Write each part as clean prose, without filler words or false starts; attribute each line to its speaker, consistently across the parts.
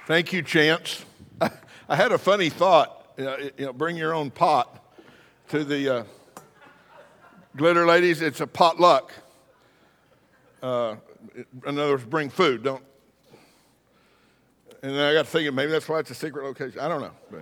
Speaker 1: Thank you, Chance. I had a funny thought. Bring your own pot to the glitter ladies. It's a potluck. In other words, bring food. Don't. And then I got to thinking maybe that's why it's a secret location. I don't know. But.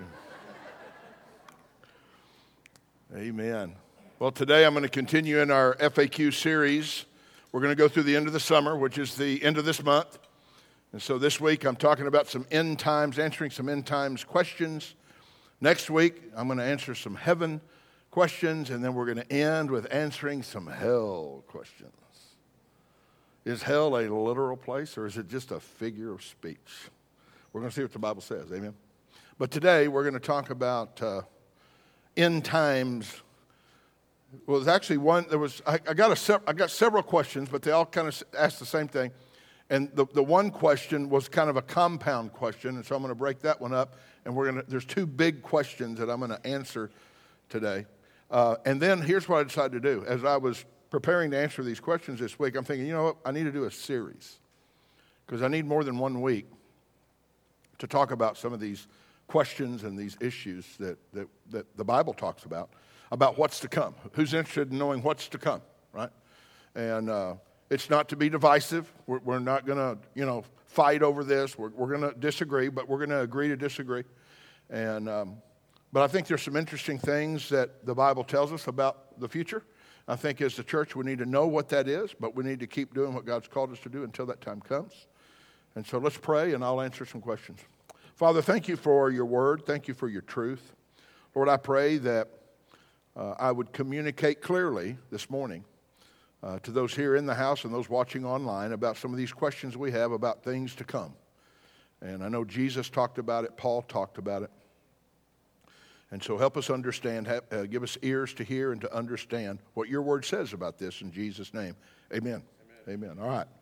Speaker 1: Amen. Well, today I'm going to continue in our FAQ series. We're going to go through the end of the summer, which is the end of this month. And so this week I'm talking about some end times, answering some end times questions. Next week I'm going to answer some heaven questions, and then we're going to end with answering some hell questions. Is hell a literal place, or is it just a figure of speech? We're going to see what the Bible says, amen? But today we're going to talk about end times. Well, there's actually one. I got several questions, but they all kind of ask the same thing. And the one question was kind of a compound question, and so I'm going to break that one up. And there's two big questions that I'm going to answer today. And then here's what I decided to do. As I was preparing to answer these questions this week, I'm thinking, you know what? I need to do a series because I need more than 1 week to talk about some of these questions and these issues that the Bible talks about what's to come. Who's interested in knowing what's to come, right? And it's not to be divisive. We're not going to, fight over this. We're going to disagree, but we're going to agree to disagree. And but I think there's some interesting things that the Bible tells us about the future. I think as the church we need to know what that is, but we need to keep doing what God's called us to do until that time comes. And so let's pray, and I'll answer some questions. Father, thank you for your word. Thank you for your truth. Lord, I pray that I would communicate clearly this morning to those here in the house and those watching online about some of these questions we have about things to come. And I know Jesus talked about it. Paul talked about it. And so help us understand, give us ears to hear and to understand what your word says about this in Jesus' name. Amen. Amen. All right.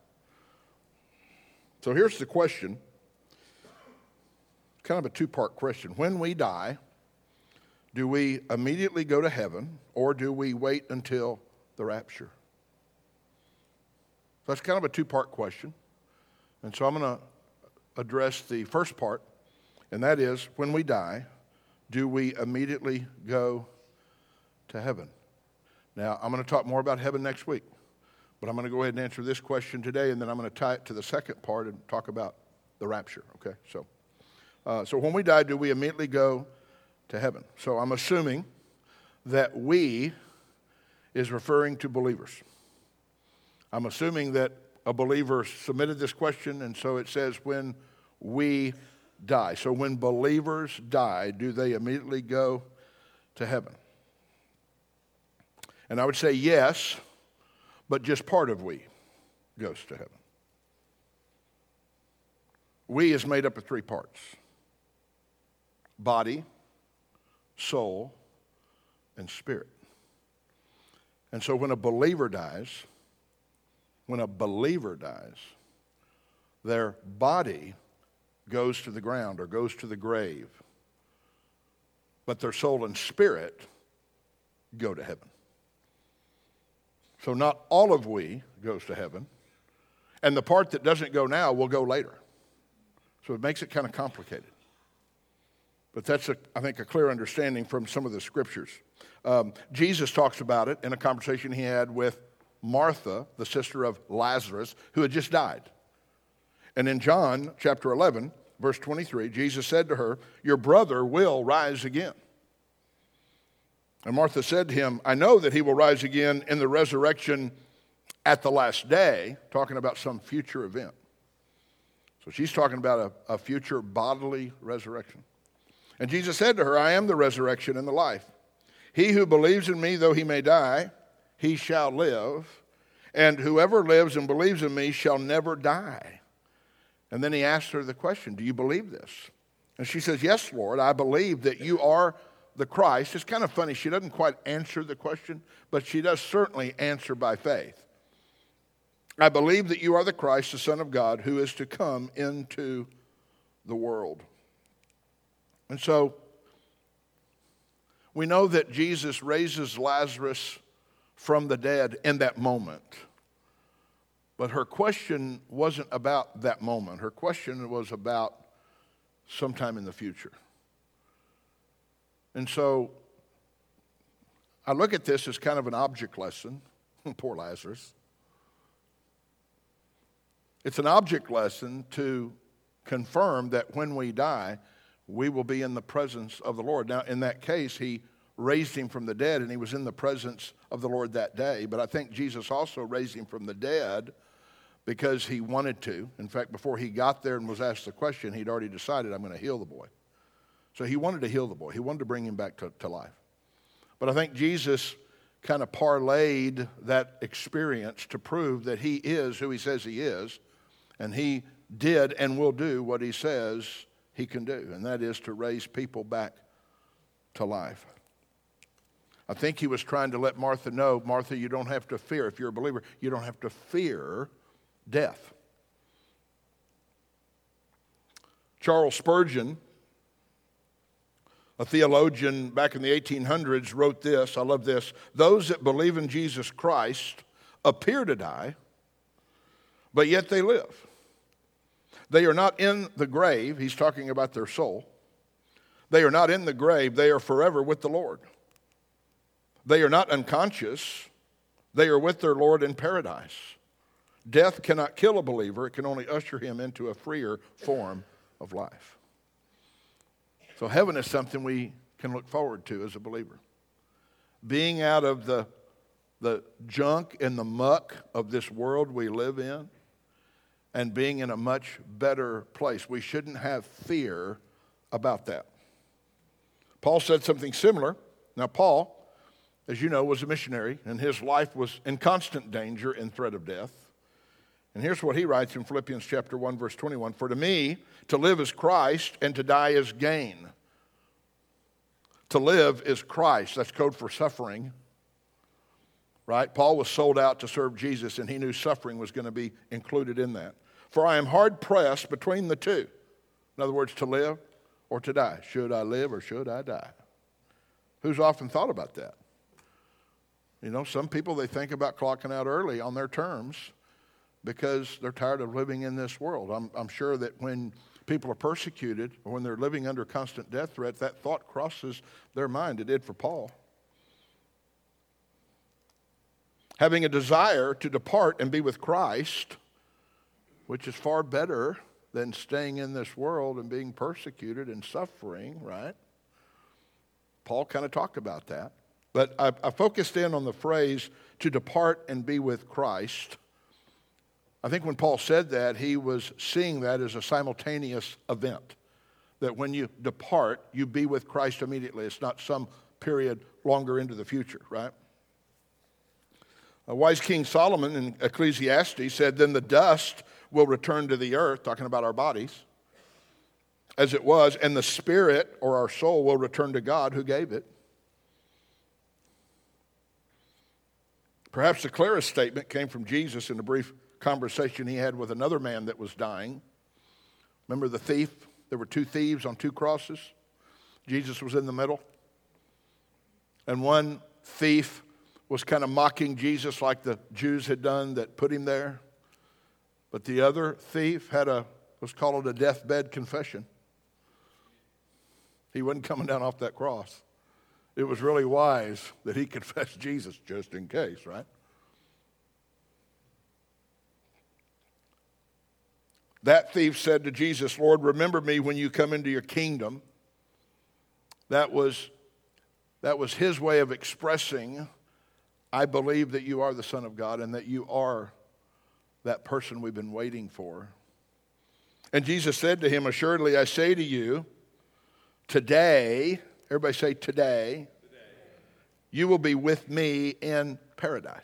Speaker 1: So here's the question. Kind of a two-part question. When we die, do we immediately go to heaven, or do we wait until the rapture? So that's kind of a two-part question. And so I'm going to address the first part, and that is, when we die, do we immediately go to heaven? Now, I'm going to talk more about heaven next week, but I'm going to go ahead and answer this question today, and then I'm going to tie it to the second part and talk about the rapture, okay? So when we die, do we immediately go to heaven? So I'm assuming that we is referring to believers. I'm assuming that a believer submitted this question, and so it says when we die. So when believers die, do they immediately go to heaven? And I would say yes, but just part of we goes to heaven. We is made up of 3 parts: body, soul, and spirit. And so when a believer dies, their body goes to the ground or goes to the grave, but their soul and spirit go to heaven. So not all of we goes to heaven, and the part that doesn't go now will go later. So it makes it kind of complicated. But that's, I think, a clear understanding from some of the scriptures. Jesus talks about it in a conversation he had with Martha, the sister of Lazarus, who had just died. And in John chapter 11, verse 23, Jesus said to her, "Your brother will rise again." And Martha said to him, "I know that he will rise again in the resurrection at the last day," talking about some future event. So she's talking about a future bodily resurrection. And Jesus said to her, "I am the resurrection and the life. He who believes in me, though he may die, he shall live. And whoever lives and believes in me shall never die." And then he asked her the question, "Do you believe this?" And she says, "Yes, Lord, I believe that you are the Christ." It's kind of funny. She doesn't quite answer the question, but she does certainly answer by faith. "I believe that you are the Christ, the Son of God, who is to come into the world." And so we know that Jesus raises Lazarus from the dead in that moment. But her question wasn't about that moment. Her question was about sometime in the future. And so I look at this as kind of an object lesson. Poor Lazarus. It's an object lesson to confirm that when we die, we will be in the presence of the Lord. Now, in that case, he raised him from the dead, and he was in the presence of the Lord that day. But I think Jesus also raised him from the dead because he wanted to. In fact, before he got there and was asked the question, he'd already decided, I'm going to heal the boy. So he wanted to heal the boy. He wanted to bring him back to life. But I think Jesus kind of parlayed that experience to prove that he is who he says he is, and he did and will do what he says he can do, and that is to raise people back to life. I think he was trying to let Martha know, Martha, you don't have to fear. If you're a believer, you don't have to fear death. Charles Spurgeon, a theologian back in the 1800s, wrote this. I love this. Those that believe in Jesus Christ appear to die, but yet they live. They are not in the grave. He's talking about their soul. They are not in the grave. They are forever with the Lord. They are not unconscious. They are with their Lord in paradise. Death cannot kill a believer. It can only usher him into a freer form of life. So heaven is something we can look forward to as a believer. Being out of the junk and the muck of this world we live in and being in a much better place. We shouldn't have fear about that. Paul said something similar. Now, Paul, as you know, was a missionary, and his life was in constant danger and threat of death. And here's what he writes in Philippians chapter 1, verse 21. For to me, to live is Christ, and to die is gain. To live is Christ. That's code for suffering. Right? Paul was sold out to serve Jesus, and he knew suffering was going to be included in that. For I am hard pressed between the two. In other words, to live or to die. Should I live or should I die? Who's often thought about that? You know, some people, they think about clocking out early on their terms because they're tired of living in this world. I'm sure that when people are persecuted or when they're living under constant death threat, that thought crosses their mind. It did for Paul. Having a desire to depart and be with Christ, which is far better than staying in this world and being persecuted and suffering, right? Paul kind of talked about that. But I focused in on the phrase, to depart and be with Christ. I think when Paul said that, he was seeing that as a simultaneous event. That when you depart, you be with Christ immediately. It's not some period longer into the future, right? A wise King Solomon in Ecclesiastes said, then the dust will return to the earth, talking about our bodies, as it was, and the spirit or our soul will return to God who gave it. Perhaps the clearest statement came from Jesus in a brief conversation he had with another man that was dying. Remember the thief? There were two thieves on two crosses. Jesus was in the middle. And one thief was kind of mocking Jesus like the Jews had done that put him there. But the other thief had was called a deathbed confession. He wasn't coming down off that cross. It was really wise that he confessed Jesus just in case, right? That thief said to Jesus, Lord, remember me when you come into your kingdom. That was his way of expressing, I believe that you are the Son of God and that you are that person we've been waiting for. And Jesus said to him, assuredly I say to you, today, everybody say today, you will be with me in paradise.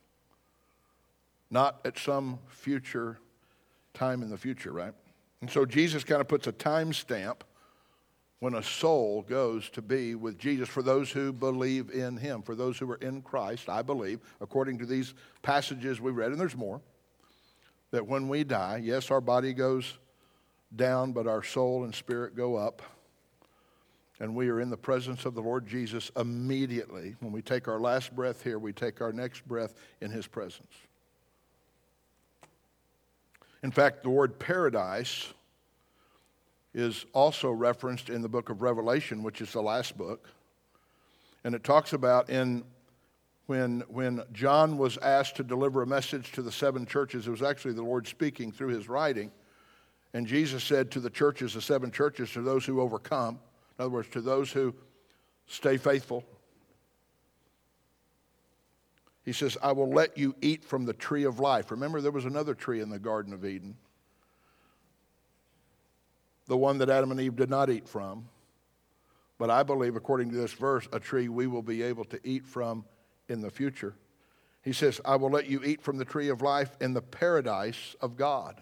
Speaker 1: Not at some future time in the future, right? And so Jesus kind of puts a time stamp when a soul goes to be with Jesus for those who believe in him, for those who are in Christ, I believe, according to these passages we read, and there's more, that when we die, yes, our body goes down, but our soul and spirit go up, and we are in the presence of the Lord Jesus immediately. When we take our last breath here, we take our next breath in his presence. In fact, the word paradise is also referenced in the book of Revelation, which is the last book. And it talks about when John was asked to deliver a message to the 7 churches, it was actually the Lord speaking through his writing. And Jesus said to the churches, the 7 churches, to those who overcome, in other words, to those who stay faithful, he says, I will let you eat from the tree of life. Remember, there was another tree in the Garden of Eden, the one that Adam and Eve did not eat from. But I believe, according to this verse, a tree we will be able to eat from in the future. He says, I will let you eat from the tree of life in the paradise of God.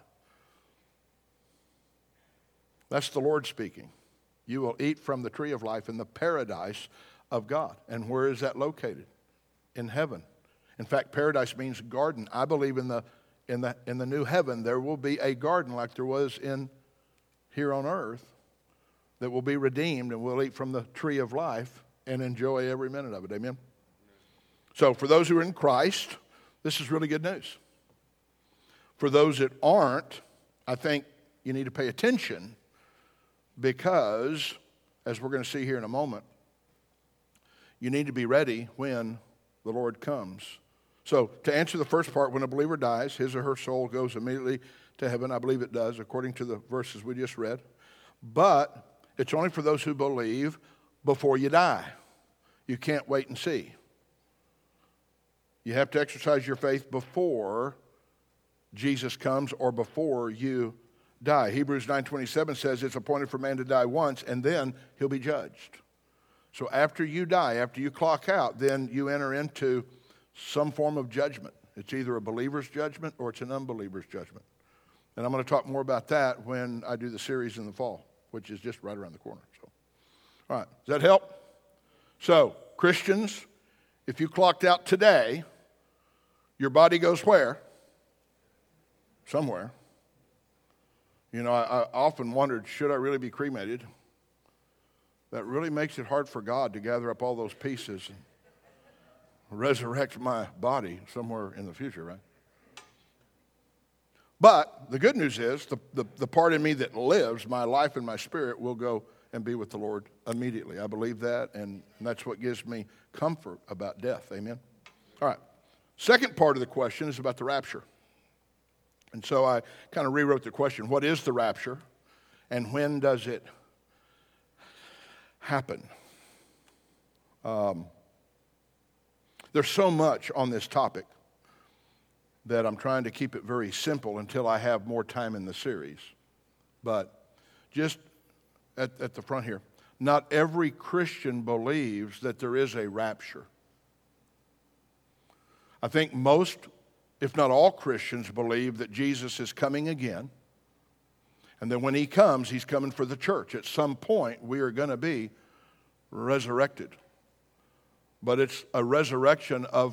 Speaker 1: That's the Lord speaking. You will eat from the tree of life in the paradise of God. And where is that located? In heaven. In fact, paradise means garden. I believe in the new heaven there will be a garden like there was here on earth that will be redeemed, and we'll eat from the tree of life and enjoy every minute of it. Amen? So for those who are in Christ, this is really good news. For those that aren't, I think you need to pay attention because, as we're going to see here in a moment, you need to be ready when the Lord comes. So to answer the first part, when a believer dies, his or her soul goes immediately to heaven. I believe it does, according to the verses we just read. But it's only for those who believe before you die. You can't wait and see. You have to exercise your faith before Jesus comes or before you die. Hebrews 9:27 says it's appointed for man to die once, and then he'll be judged. So after you die, after you clock out, then you enter into some form of judgment. It's either a believer's judgment or it's an unbeliever's judgment. And I'm going to talk more about that when I do the series in the fall, which is just right around the corner. So, all right, does that help? So, Christians, if you clocked out today, your body goes where? Somewhere. You know, I often wondered, should I really be cremated? That really makes it hard for God to gather up all those pieces and resurrect my body somewhere in the future, right? But the good news is the part in me that lives, my life and my spirit, will go and be with the Lord immediately. I believe that, and that's what gives me comfort about death. Amen? All right. Second part of the question is about the rapture. And so I kind of rewrote the question, what is the rapture, and when does it happen? There's so much on this topic that I'm trying to keep it very simple until I have more time in the series. But just at the front here, not every Christian believes that there is a rapture. I think most, if not all Christians, believe that Jesus is coming again. And then when he comes, he's coming for the church. At some point, we are going to be resurrected. But it's a resurrection of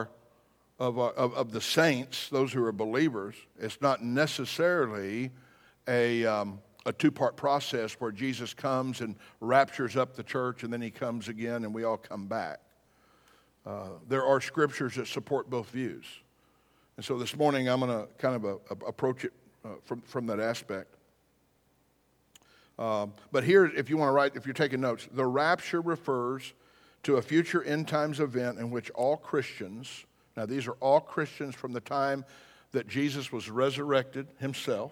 Speaker 1: the saints, those who are believers. It's not necessarily a two-part process where Jesus comes and raptures up the church and then he comes again and we all come back. There are scriptures that support both views. And so this morning I'm going to kind of approach it from that aspect. But here, if you want to write, if you're taking notes, the rapture refers to a future end times event in which all Christians, now these are all Christians from the time that Jesus was resurrected himself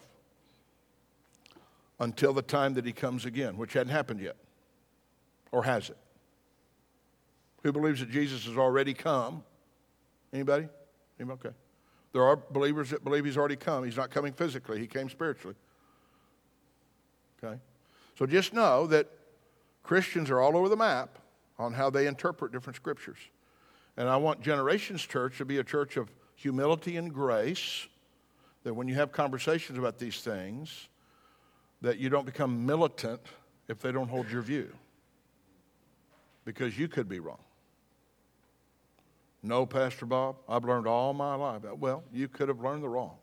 Speaker 1: until the time that he comes again, which hadn't happened yet. Or has it? Who believes that Jesus has already come? Anybody? Okay. There are believers that believe he's already come. He's not coming physically. He came spiritually. Okay? So just know that Christians are all over the map on how they interpret different scriptures. And I want Generations Church to be a church of humility and grace, that when you have conversations about these things, that you don't become militant if they don't hold your view. Because you could be wrong. No, Pastor Bob, I've learned all my life. Well, you could have learned the wrong.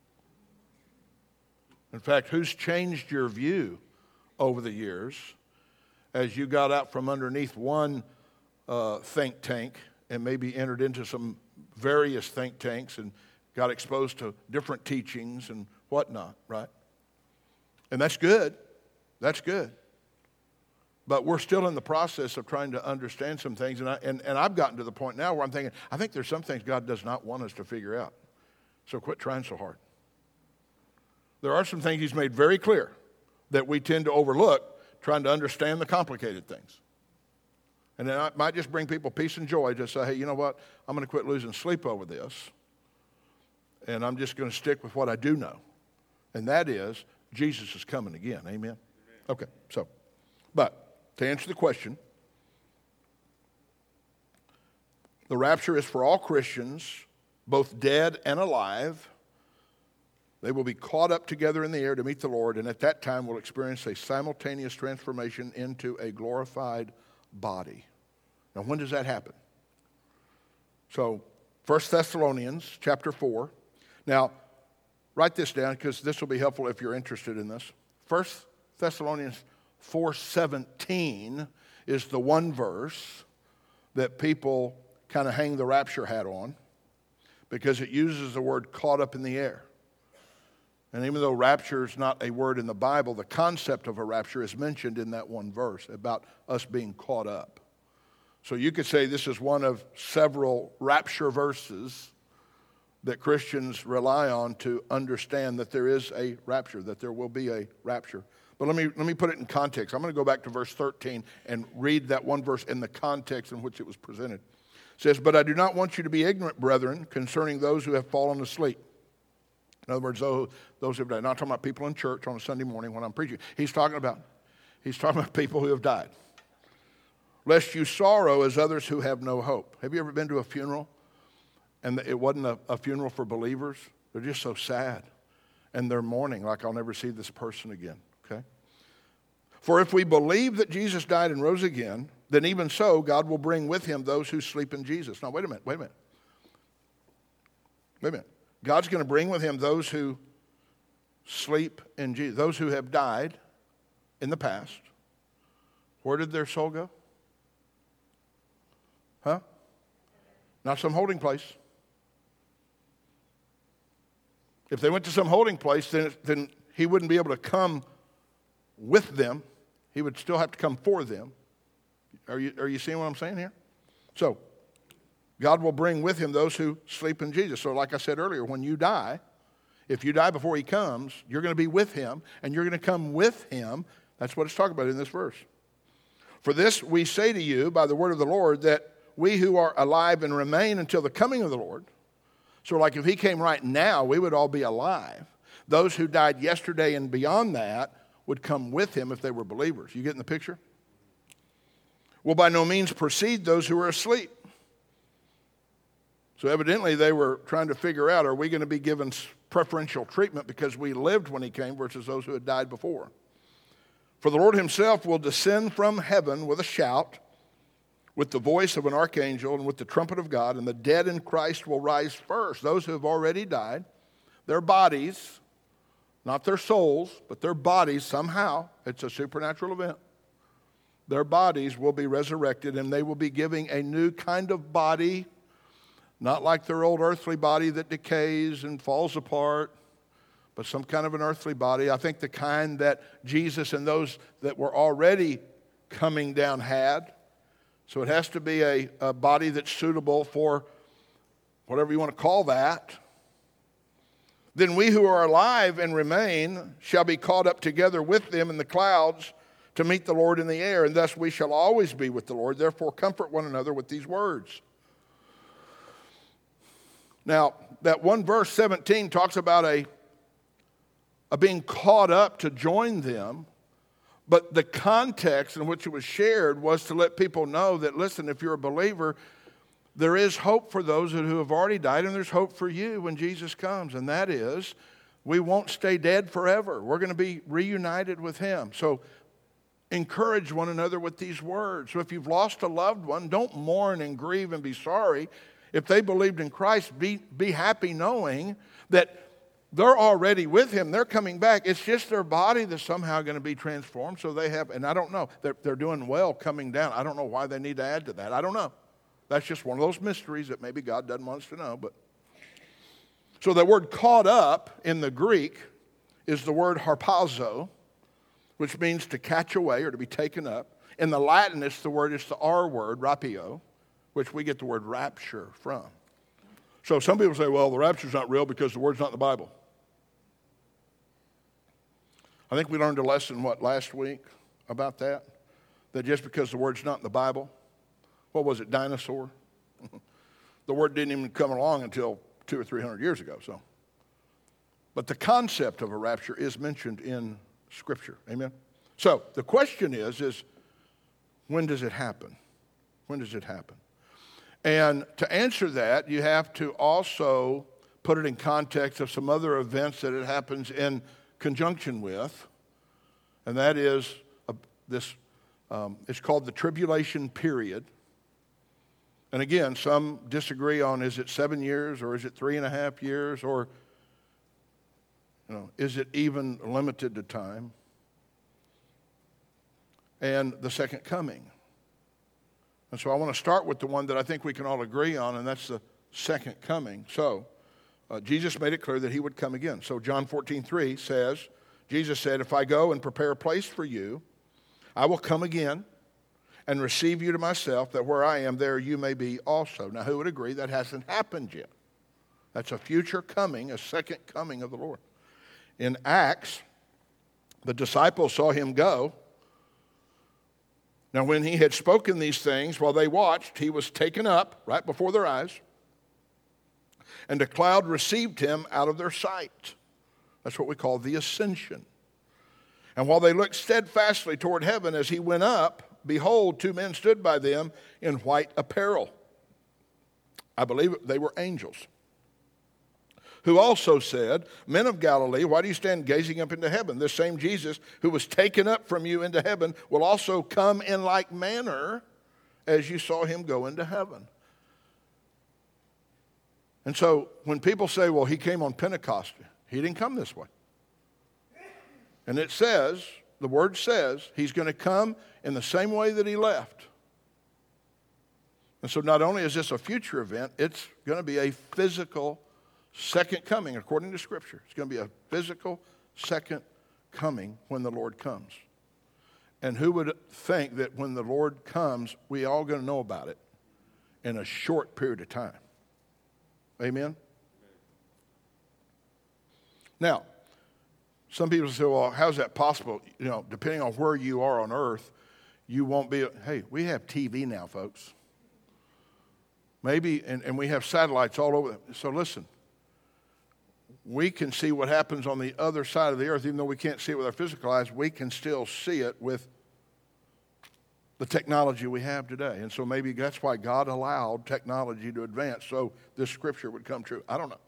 Speaker 1: In fact, who's changed your view over the years as you got out from underneath one think tank and maybe entered into some various think tanks and got exposed to different teachings and whatnot, right? And that's good. That's good. But we're still in the process of trying to understand some things. And I've gotten to the point now where I'm thinking, I think there's some things God does not want us to figure out. So quit trying so hard. There are some things he's made very clear that we tend to overlook trying to understand the complicated things. And then it might just bring people peace and joy to say, hey, you know what? I'm going to quit losing sleep over this. And I'm just going to stick with what I do know. And that is, Jesus is coming again. Amen? Okay, but to answer the question, the rapture is for all Christians, both dead and alive. They will be caught up together in the air to meet the Lord, and at that time will experience a simultaneous transformation into a glorified body. Now, when does that happen? So, 1 Thessalonians chapter 4. Now, write this down because this will be helpful if you're interested in this. 1 Thessalonians 4:17 is the one verse that people kind of hang the rapture hat on because it uses the word caught up in the air. And even though rapture is not a word in the Bible, the concept of a rapture is mentioned in that one verse about us being caught up. So you could say this is one of several rapture verses that Christians rely on to understand that there is a rapture, that there will be a rapture. But let me put it in context. I'm going to go back to verse 13 and read that one verse in the context in which it was presented. It says, "But I do not want you to be ignorant, brethren, concerning those who have fallen asleep." In other words, those who have died. Not talking about people in church on a Sunday morning when I'm preaching. He's talking about people who have died. "Lest you sorrow as others who have no hope." Have you ever been to a funeral and it wasn't a funeral for believers? They're just so sad. And they're mourning like, I'll never see this person again. Okay? "For if we believe that Jesus died and rose again, then even so God will bring with him those who sleep in Jesus." Now, wait a minute. God's going to bring with him those who sleep in Jesus, those who have died in the past. Where did their soul go? Huh? Not some holding place. If they went to some holding place, then he wouldn't be able to come with them. He would still have to come for them. Are you seeing what I'm saying here? So, God will bring with him those who sleep in Jesus. So like I said earlier, when you die, if you die before he comes, you're going to be with him, and you're going to come with him. That's what it's talking about in this verse. "For this we say to you by the word of the Lord, that we who are alive and remain until the coming of the Lord." So like if he came right now, we would all be alive. Those who died yesterday and beyond that would come with him if they were believers. You getting the picture? "Will by no means precede those who are asleep." So evidently they were trying to figure out, are we going to be given preferential treatment because we lived when he came versus those who had died before? "For the Lord himself will descend from heaven with a shout, with the voice of an archangel, and with the trumpet of God, and the dead in Christ will rise first." Those who have already died, their bodies, not their souls, but their bodies somehow, it's a supernatural event, their bodies will be resurrected, and they will be giving a new kind of body, not like their old earthly body that decays and falls apart, but some kind of an earthly body. I think the kind that Jesus and those that were already coming down had. So it has to be a body that's suitable for whatever you want to call that. "Then we who are alive and remain shall be caught up together with them in the clouds to meet the Lord in the air, and thus we shall always be with the Lord. Therefore comfort one another with these words." Now, that one verse 17 talks about a being caught up to join them, but the context in which it was shared was to let people know that, listen, if you're a believer, there is hope for those who have already died, and there's hope for you when Jesus comes, and that is we won't stay dead forever. We're going to be reunited with him. So encourage one another with these words. So if you've lost a loved one, don't mourn and grieve and be sorry. If they believed in Christ, be happy knowing that they're already with him. They're coming back. It's just their body that's somehow going to be transformed. So they have, and I don't know, they're doing well coming down. I don't know why they need to add to that. I don't know. That's just one of those mysteries that maybe God doesn't want us to know. But so the word caught up in the Greek is the word harpazo, which means to catch away or to be taken up. In the Latin, it's the R word, rapio, which we get the word rapture from. So some people say, well, the rapture's not real because the word's not in the Bible. I think we learned a lesson, last week about that? That just because the word's not in the Bible, what was it, dinosaur? The word didn't even come along until 200 or 300 years ago. But the concept of a rapture is mentioned in Scripture. Amen? So the question is when does it happen? When does it happen? And to answer that, you have to also put it in context of some other events that it happens in conjunction with, and that is it's called the tribulation period. And again, some disagree on is it 7 years or is it 3.5 years or is it even limited to time? And the second coming. And so I want to start with the one that I think we can all agree on, and that's the second coming. So Jesus made it clear that he would come again. So John 14:3 says, Jesus said, if I go and prepare a place for you, I will come again and receive you to myself, that where I am, there you may be also. Now, who would agree that hasn't happened yet? That's a future coming, a second coming of the Lord. In Acts, the disciples saw him go. Now, when he had spoken these things, while they watched, he was taken up right before their eyes, and a cloud received him out of their sight. That's what we call the ascension. And while they looked steadfastly toward heaven as he went up, behold, 2 men stood by them in white apparel. I believe they were angels, who also said, men of Galilee, why do you stand gazing up into heaven? This same Jesus who was taken up from you into heaven will also come in like manner as you saw him go into heaven. And so when people say, well, he came on Pentecost, he didn't come this way. And it says, the word says, he's going to come in the same way that he left. And so not only is this a future event, it's going to be a physical second coming, according to Scripture. It's going to be a physical second coming when the Lord comes. And who would think that when the Lord comes, we all going to know about it in a short period of time? Amen? Now, some people say, well, how's that possible? Depending on where you are on earth, you won't be. Hey, we have TV now, folks. Maybe, and we have satellites all over. So listen, we can see what happens on the other side of the earth, even though we can't see it with our physical eyes, we can still see it with the technology we have today. And so maybe that's why God allowed technology to advance so this scripture would come true. I don't know.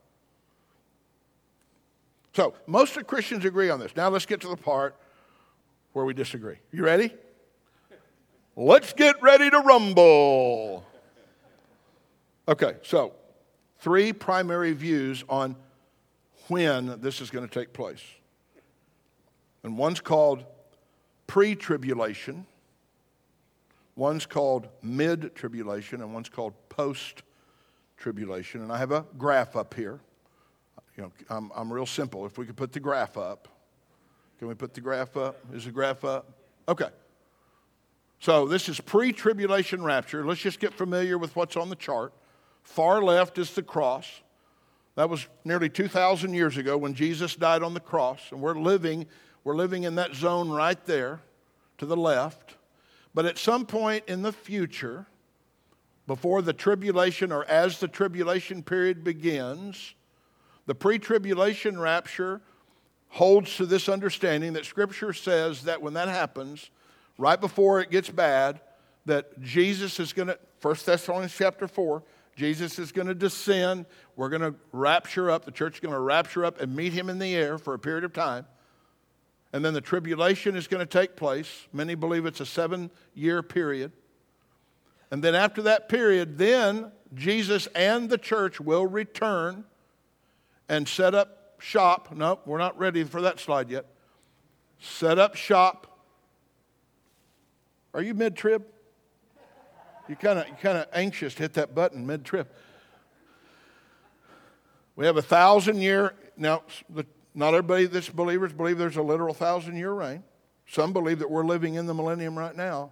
Speaker 1: So most of Christians agree on this. Now let's get to the part where we disagree. You ready? Let's get ready to rumble. Okay, so 3 primary views on when this is going to take place. And one's called pre-tribulation, one's called mid-tribulation, and one's called post-tribulation. And I have a graph up here. I'm real simple. If we could put the graph up. Can we put the graph up? Is the graph up? Okay. So this is pre-tribulation rapture. Let's just get familiar with what's on the chart. Far left is the cross. That was nearly 2,000 years ago when Jesus died on the cross. And we're living in that zone right there to the left. But at some point in the future, before the tribulation or as the tribulation period begins, the pre-tribulation rapture holds to this understanding that Scripture says that when that happens, right before it gets bad, that Jesus is going to, 1 Thessalonians chapter 4, Jesus is going to descend. We're going to rapture up. The church is going to rapture up and meet him in the air for a period of time. And then the tribulation is going to take place. Many believe it's a 7-year period. And then after that period, then Jesus and the church will return and set up shop. No, we're not ready for that slide yet. Set up shop. Are you mid-trib? You're kind of anxious to hit that button mid-trib. We have 1,000-year. Now, not everybody that's believers believe there's a literal 1,000-year reign. Some believe that we're living in the millennium right now.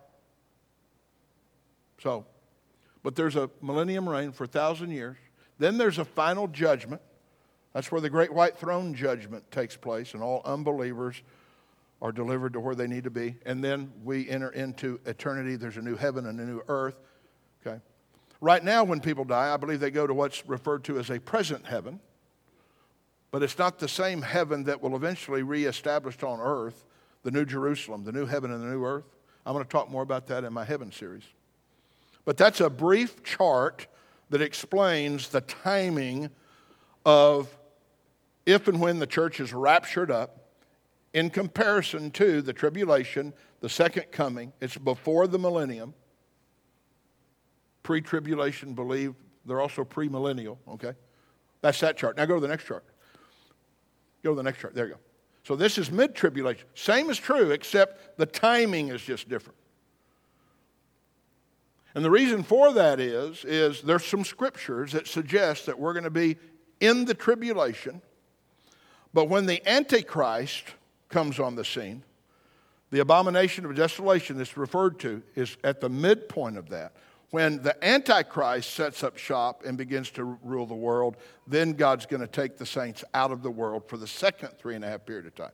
Speaker 1: So, but there's a millennium reign for 1,000 years. Then there's a final judgment. That's where the great white throne judgment takes place, and all unbelievers are delivered to where they need to be. And then we enter into eternity. There's a new heaven and a new earth. Okay. Right now, when people die, I believe they go to what's referred to as a present heaven. But it's not the same heaven that will eventually reestablish on earth, the New Jerusalem, the new heaven and the new earth. I'm going to talk more about that in my heaven series. But that's a brief chart that explains the timing of if and when the church is raptured up in comparison to the tribulation, the second coming. It's before the millennium. Pre-tribulation believe they're also premillennial, okay? That's that chart. Now go to the next chart. Go to the next chart. There you go. So this is mid-tribulation. Same is true, except the timing is just different. And the reason for that is there's some scriptures that suggest that we're going to be in the tribulation, but when the Antichrist comes on the scene, the abomination of desolation that's referred to is at the midpoint of that. When the Antichrist sets up shop and begins to rule the world, then God's going to take the saints out of the world for the second 3.5 period of time.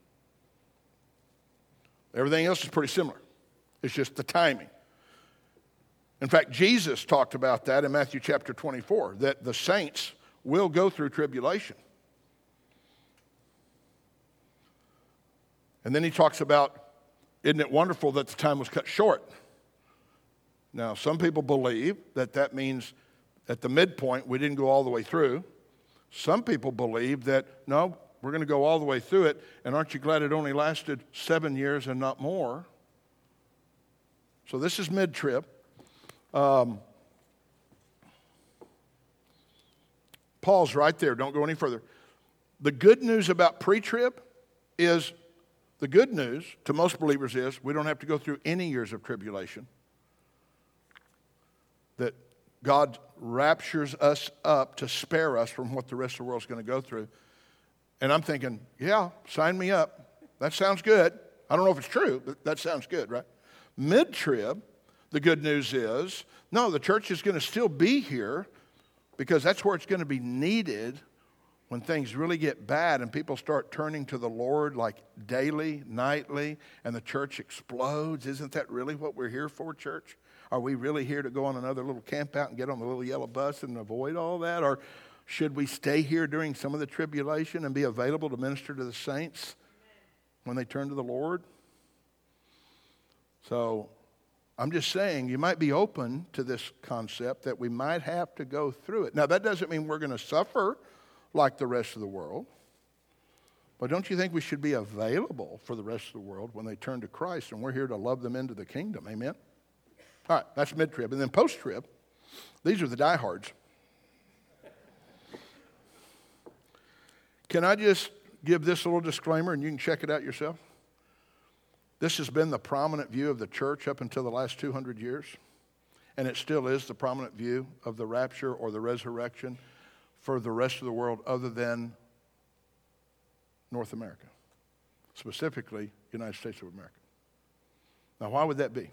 Speaker 1: Everything else is pretty similar. It's just the timing. In fact, Jesus talked about that in Matthew chapter 24, that the saints will go through tribulation. And then he talks about, isn't it wonderful that the time was cut short? Now, some people believe that that means at the midpoint we didn't go all the way through. Some people believe that, no, we're going to go all the way through it, and aren't you glad it only lasted 7 years and not more? So this is mid-trib. Paul's right there. Don't go any further. The good news about pre-trib is, the good news to most believers is we don't have to go through any years of tribulation. That God raptures us up to spare us from what the rest of the world's going to go through. And I'm thinking, yeah, sign me up. That sounds good. I don't know if it's true, but that sounds good, right? Mid-trib, the good news is, no, the church is going to still be here because that's where it's going to be needed when things really get bad and people start turning to the Lord like daily, nightly, and the church explodes. Isn't that really what we're here for, church? Are we really here to go on another little camp out and get on the little yellow bus and avoid all that? Or should we stay here during some of the tribulation and be available to minister to the saints when they turn to the Lord? So I'm just saying you might be open to this concept that we might have to go through it. Now, that doesn't mean we're going to suffer like the rest of the world. But don't you think we should be available for the rest of the world when they turn to Christ, and we're here to love them into the kingdom? Amen? All right, that's mid-trib. And then post-trib, these are the diehards. Can I just give this little disclaimer, and you can check it out yourself? This has been the prominent view of the church up until the last 200 years, and it still is the prominent view of the rapture or the resurrection for the rest of the world other than North America, specifically United States of America. Now, why would that be?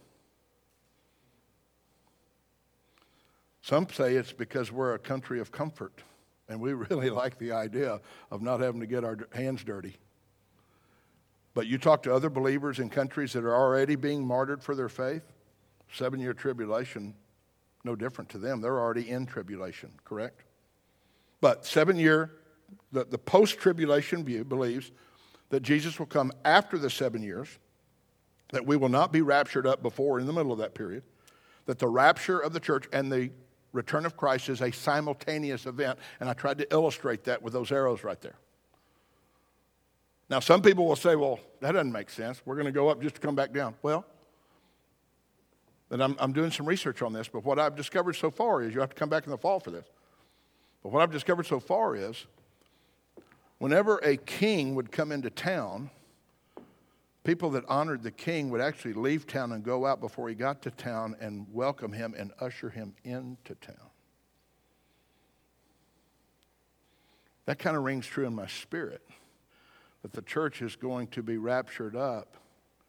Speaker 1: Some say it's because we're a country of comfort, and we really like the idea of not having to get our hands dirty. But you talk to other believers in countries that are already being martyred for their faith, 7-year tribulation, no different to them. They're already in tribulation, correct? But 7-year, the post-tribulation view believes that Jesus will come after the 7 years, that we will not be raptured up before in the middle of that period, that the rapture of the church and the return of Christ is a simultaneous event, and I tried to illustrate that with those arrows right there. Now, some people will say, well, that doesn't make sense. We're going to go up just to come back down. Well, then I'm doing some research on this, but what I've discovered so far is you have to come back in the fall for this. But what I've discovered so far is whenever a king would come into town, people that honored the king would actually leave town and go out before he got to town and welcome him and usher him into town. That kind of rings true in my spirit, that the church is going to be raptured up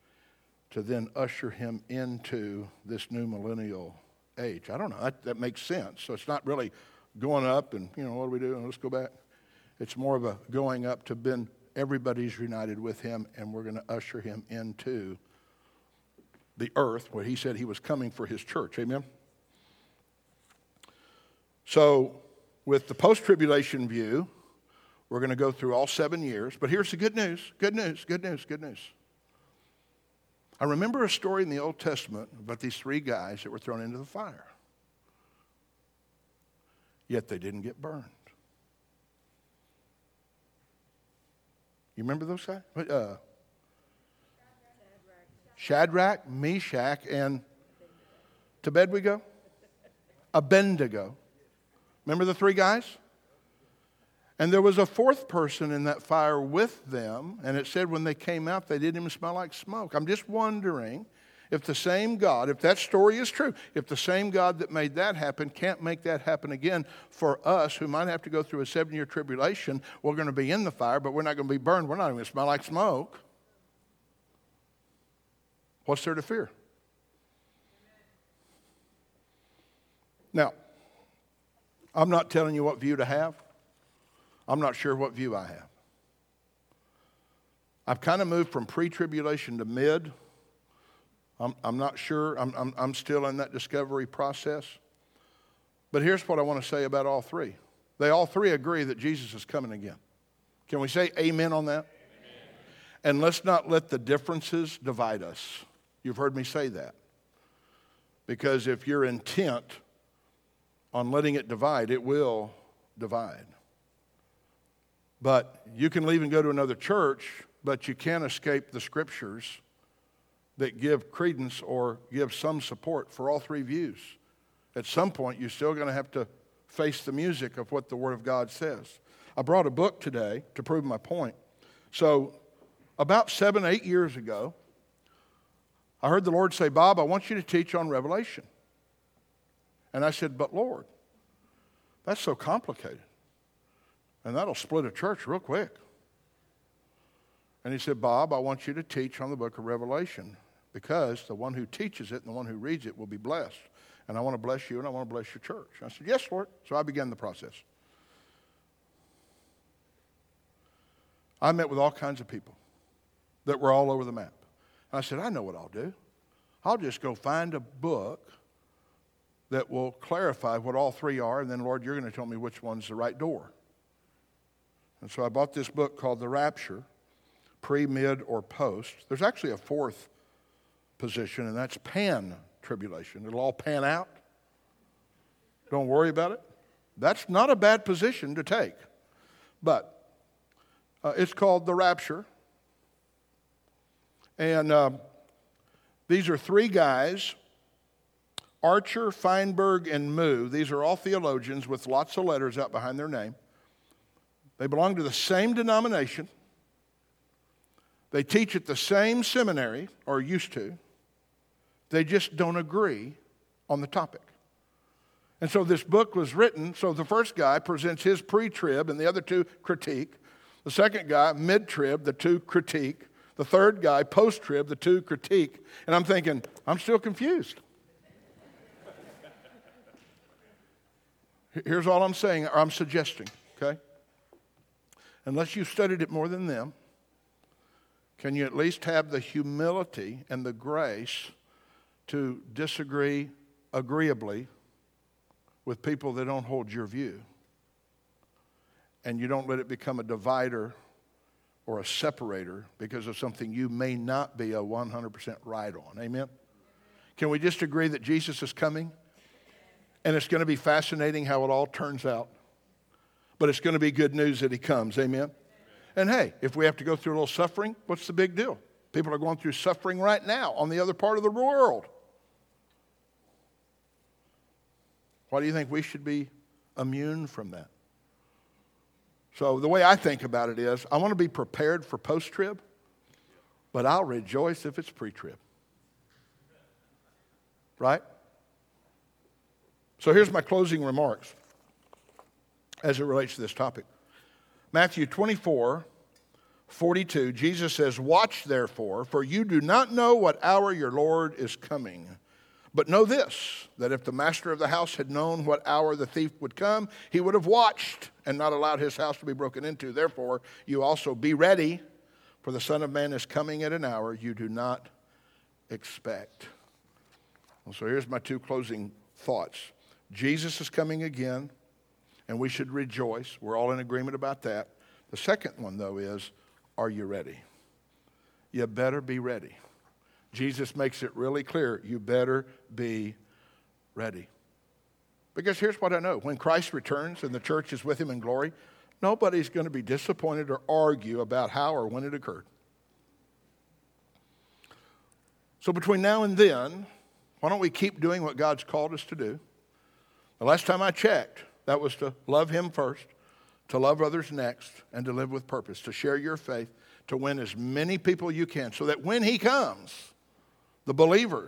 Speaker 1: to then usher him into this new millennial age. I don't know. That makes sense. So it's not really going up and, what do we do? Let's go back. It's more of a going up to then everybody's united with him, and we're going to usher him into the earth where he said he was coming for his church. Amen? So with the post-tribulation view, we're going to go through all 7 years. But here's the good news. Good news. I remember a story in the Old Testament about these 3 guys that were thrown into the fire. Yet they didn't get burned. You remember those guys? Shadrach, Meshach, and Abednego. Remember the 3 guys? And there was a 4th person in that fire with them, and it said when they came out, they didn't even smell like smoke. I'm just wondering if the same God, if that story is true, if the same God that made that happen can't make that happen again for us who might have to go through a 7-year tribulation. We're going to be in the fire, but we're not going to be burned. We're not even going to smell like smoke. What's there to fear? Now, I'm not telling you what view to have. I'm not sure what view I have. I've kind of moved from pre-tribulation to mid. I'm not sure. I'm still in that discovery process. But here's what I want to say about all 3. They all 3 agree that Jesus is coming again. Can we say amen on that? Amen. And let's not let the differences divide us. You've heard me say that. Because if you're intent on letting it divide, it will divide. But you can leave and go to another church, but you can't escape the scriptures that give credence or give some support for all 3 views. At some point, you're still going to have to face the music of what the Word of God says. I brought a book today to prove my point. So about 7, 8 years ago, I heard the Lord say, Bob, I want you to teach on Revelation. And I said, but Lord, that's so complicated. And that'll split a church real quick. And he said, Bob, I want you to teach on the book of Revelation because the one who teaches it and the one who reads it will be blessed. And I want to bless you and I want to bless your church. I said, yes, Lord. So I began the process. I met with all kinds of people that were all over the map. And I said, I know what I'll do. I'll just go find a book that will clarify what all 3 are, and then, Lord, you're going to tell me which one's the right door. And so I bought this book called The Rapture, Pre, Mid, or Post. There's actually a 4th position, and that's pan-tribulation. It'll all pan out. Don't worry about it. That's not a bad position to take. But it's called The Rapture. And these are 3 guys, Archer, Feinberg, and Moo. These are all theologians with lots of letters out behind their name. They belong to the same denomination. They teach at the same seminary, or used to. They just don't agree on the topic. And so this book was written, so the first guy presents his pre-trib and the other 2 critique. The second guy, mid-trib, the 2 critique. The third guy, post-trib, the 2 critique. And I'm thinking, I'm still confused. Here's all I'm saying, or I'm suggesting, okay? Unless you've studied it more than them, can you at least have the humility and the grace to disagree agreeably with people that don't hold your view? And you don't let it become a divider or a separator because of something you may not be a 100% right on. Amen? Can we just agree that Jesus is coming? And it's going to be fascinating how it all turns out. But it's going to be good news that he comes. Amen? And hey, if we have to go through a little suffering, what's the big deal? People are going through suffering right now on the other part of the world. Why do you think we should be immune from that? So the way I think about it is, I want to be prepared for post-trib, but I'll rejoice if it's pre-trib. Right? So here's my closing remarks as it relates to this topic. Matthew 24, 42, Jesus says, "Watch therefore, for you do not know what hour your Lord is coming. But know this, that if the master of the house had known what hour the thief would come, he would have watched and not allowed his house to be broken into. Therefore, you also be ready, for the Son of Man is coming at an hour you do not expect." Well, so here's my two closing thoughts. Jesus is coming again, and we should rejoice. We're all in agreement about that. The second one, though, is, are you ready? You better be ready. Jesus makes it really clear, you better be ready. Because here's what I know. When Christ returns and the church is with him in glory, nobody's going to be disappointed or argue about how or when it occurred. So between now and then, why don't we keep doing what God's called us to do? The last time I checked, that was to love him first, to love others next, and to live with purpose, to share your faith, to win as many people you can, so that when he comes, the believers,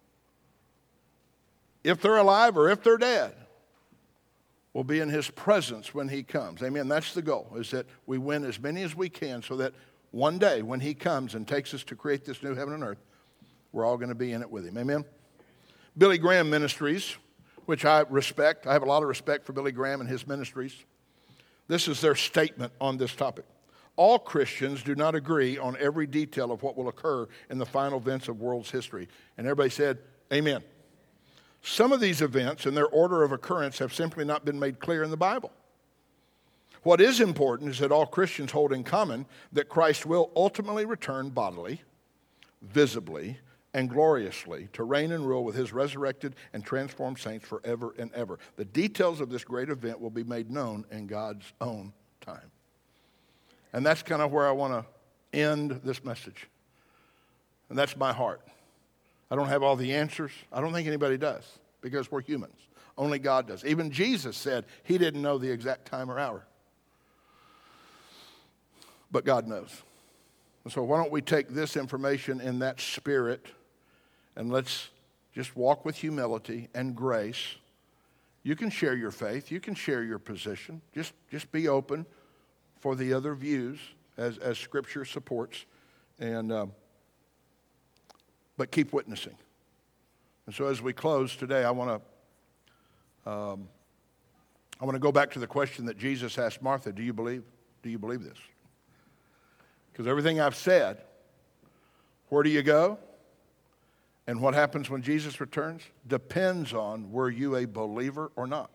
Speaker 1: if they're alive or if they're dead, will be in his presence when he comes. Amen. That's the goal, is that we win as many as we can, so that one day when he comes and takes us to create this new heaven and earth, we're all going to be in it with him. Amen. Billy Graham Ministries, which I respect. I have a lot of respect for Billy Graham and his ministries. This is their statement on this topic. All Christians do not agree on every detail of what will occur in the final events of world's history. And everybody said, amen. Some of these events and their order of occurrence have simply not been made clear in the Bible. What is important is that all Christians hold in common that Christ will ultimately return bodily, visibly, and gloriously to reign and rule with his resurrected and transformed saints forever and ever. The details of this great event will be made known in God's own time. And that's kind of where I want to end this message. And that's my heart. I don't have all the answers. I don't think anybody does, because we're humans. Only God does. Even Jesus said he didn't know the exact time or hour. But God knows. And so why don't we take this information in that spirit, and let's just walk with humility and grace. You can share your faith. You can share your position. Just be open for the other views as Scripture supports, and but keep witnessing. And so as we close today, I want to go back to the question that Jesus asked Martha. Do you believe? Do you believe this? Because everything I've said, where do you go? And what happens when Jesus returns depends on were you a believer or not.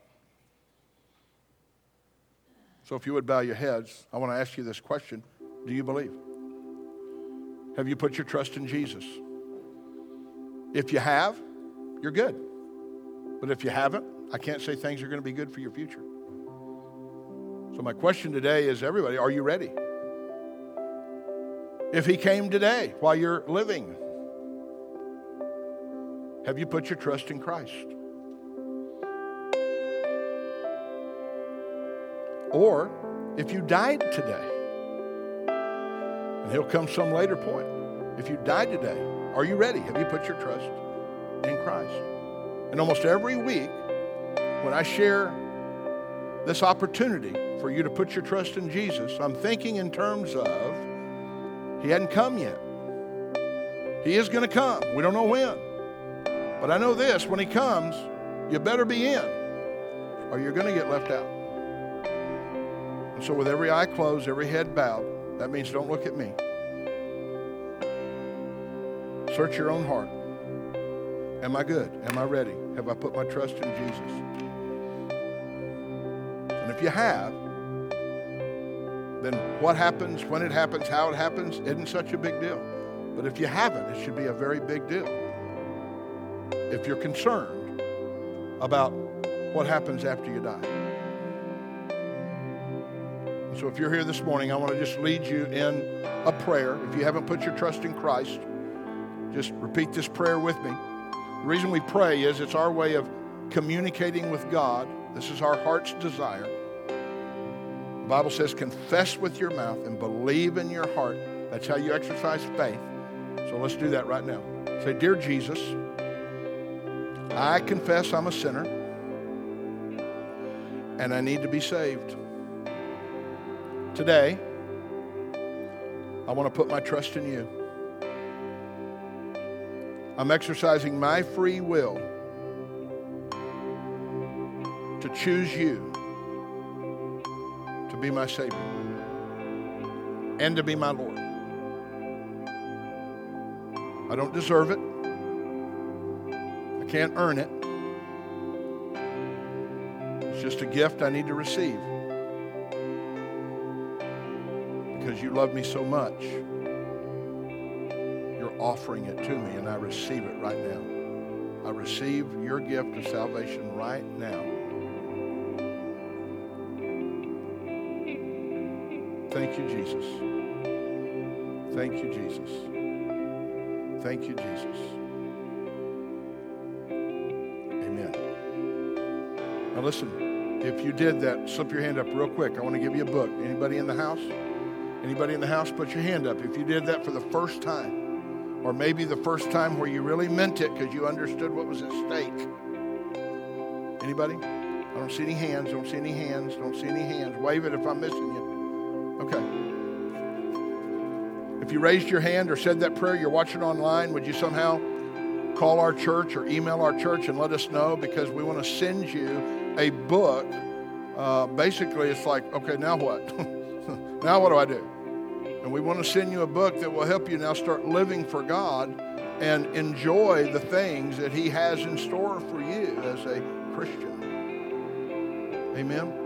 Speaker 1: So if you would bow your heads, I want to ask you this question. Do you believe? Have you put your trust in Jesus? If you have, you're good. But if you haven't, I can't say things are going to be good for your future. So my question today is, everybody, are you ready? If he came today while you're living, have you put your trust in Christ? Or if you died today, and he'll come some later point. If you died today, are you ready? Have you put your trust in Christ? And almost every week, when I share this opportunity for you to put your trust in Jesus, I'm thinking in terms of he hadn't come yet. He is going to come. We don't know when. But I know this, when he comes, you better be in, or you're going to get left out. And so with every eye closed, every head bowed, that means don't look at me. Search your own heart. Am I good? Am I ready? Have I put my trust in Jesus? And if you have, then what happens, when it happens, how it happens, isn't such a big deal. But if you haven't, it should be a very big deal. If you're concerned about what happens after you die. And so if you're here this morning, I want to just lead you in a prayer. If you haven't put your trust in Christ, just repeat this prayer with me. The reason we pray is it's our way of communicating with God. This is our heart's desire. The Bible says, confess with your mouth and believe in your heart. That's how you exercise faith. So let's do that right now. Say, Dear Jesus, I confess I'm a sinner and I need to be saved. Today, I want to put my trust in you. I'm exercising my free will to choose you to be my Savior and to be my Lord. I don't deserve it. I can't earn it. It's just a gift I need to receive because you love me so much. You're offering it to me, and I receive it right now. I receive your gift of salvation right now. Thank you, Jesus. Thank you, Jesus. Thank you, Jesus. Amen. Now listen, if you did that, slip your hand up real quick. I want to give you a book. Anybody in the house? Anybody in the house? Put your hand up. If you did that for the first time, or maybe the first time where you really meant it because you understood what was at stake. Anybody? I don't see any hands. Don't see any hands. Don't see any hands. Wave it if I'm missing you. Okay. If you raised your hand or said that prayer, you're watching online, would you somehow call our church or email our church and let us know? Because we want to send you a book. Basically, it's like, okay, now what? Now what do I do? And we want to send you a book that will help you now start living for God and enjoy the things that He has in store for you as a Christian. Amen.